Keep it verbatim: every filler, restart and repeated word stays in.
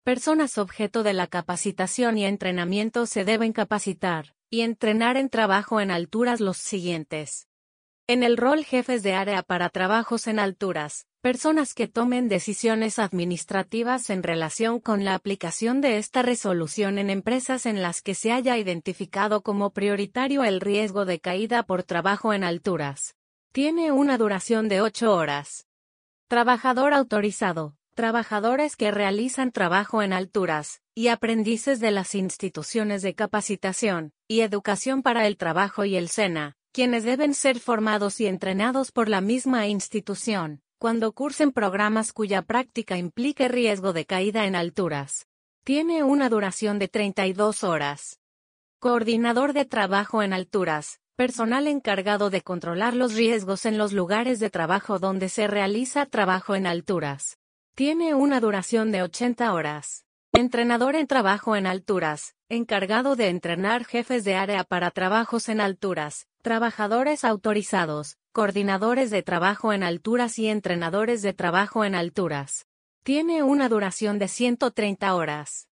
Personas objeto de la capacitación y entrenamiento se deben capacitar y entrenar en trabajo en alturas los siguientes. En el rol jefes de área para trabajos en alturas, personas que tomen decisiones administrativas en relación con la aplicación de esta resolución en empresas en las que se haya identificado como prioritario el riesgo de caída por trabajo en alturas. Tiene una duración de ocho horas. Trabajador autorizado. Trabajadores que realizan trabajo en alturas, y aprendices de las instituciones de capacitación y educación para el trabajo y el SENA, quienes deben ser formados y entrenados por la misma institución, cuando cursen programas cuya práctica implique riesgo de caída en alturas. Tiene una duración de treinta y dos horas. Coordinador de trabajo en alturas. Personal encargado de controlar los riesgos en los lugares de trabajo donde se realiza trabajo en alturas. Tiene una duración de ochenta horas. Entrenador en trabajo en alturas, encargado de entrenar jefes de área para trabajos en alturas, trabajadores autorizados, coordinadores de trabajo en alturas y entrenadores de trabajo en alturas. Tiene una duración de ciento treinta horas.